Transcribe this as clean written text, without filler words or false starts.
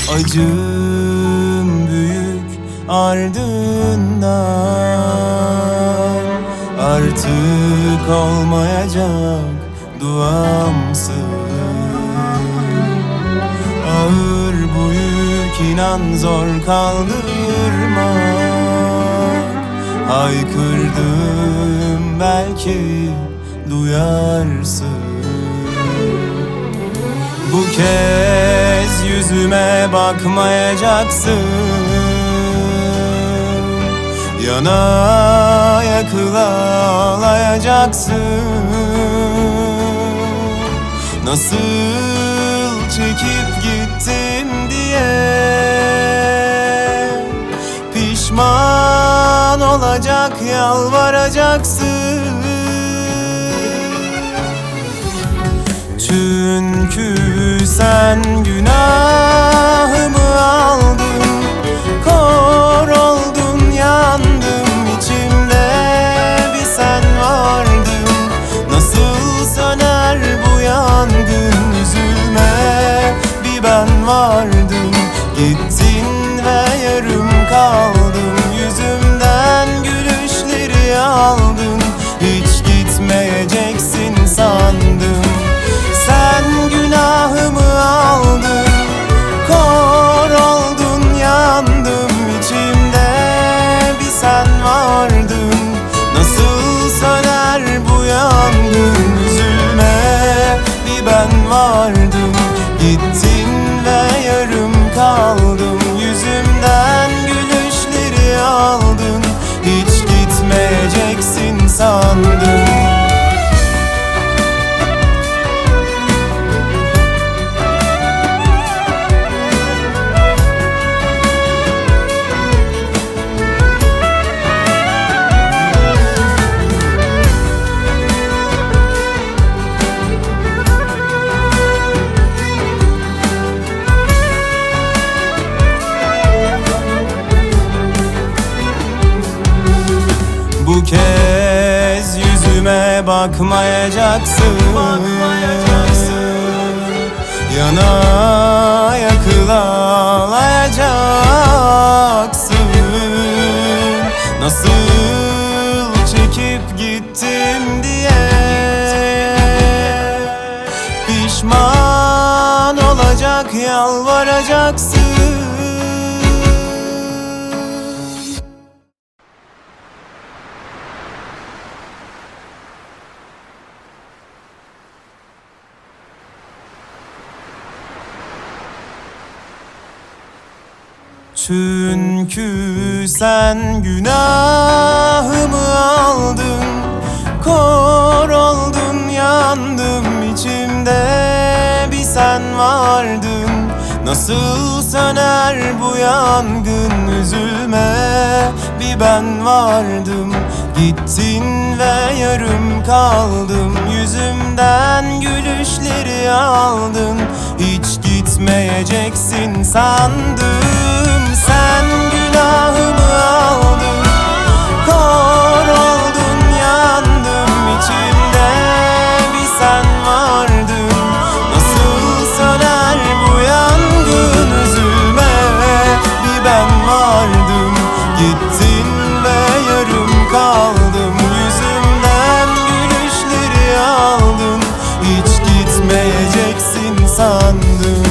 Acım büyük ardından, artık olmayacak duamsız. Ağır bu yük, inan zor kaldırmak. Haykırdım, belki duyarsın. Bu kez yüzüme bakmayacaksın. Yana yakıla ağlayacaksın. Nasıl çekip gittim diye pişman olacak, yalvaracaksın. Çünkü sen günahımı aldın, kor oldun, yandım, içimde bir sen vardın. Nasıl söner bu yangın, üzülme, bir ben vardım. Gittin ve yarım kaldım, yüzümden gülüşleri aldın. Hiç gitmeyeceksin sandım. Sen günahımı aldın, kor oldun, yandım, içimde bir sen vardın. Nasıl söner bu yangın, üzülme, bir ben vardım. Gittin ve yarım kaldım, yüzümden gülüşleri aldın. Hiç gitmeyeceksin sandım. Bu kez yüzüme bakmayacaksın. Yana yakıla ağlayacaksın. Nasıl çekip gittim diye pişman olacak, yalvaracaksın. Çünkü sen günahımı aldın, kor oldun, yandım, içimde bir sen vardın. Nasıl söner bu yangın, üzülme, bir ben vardım. Gittin ve yarım kaldım, yüzümden gülüşleri aldın. Hiç gitmeyeceksin sandım. Sen günahımı aldın, kor oldun, yandım, içimde bir sen vardın. Nasıl söner bu yangın, üzülme, bir ben vardım. Gittin ve yarım kaldım, yüzümden gülüşleri aldın. Hiç gitmeyeceksin sandım.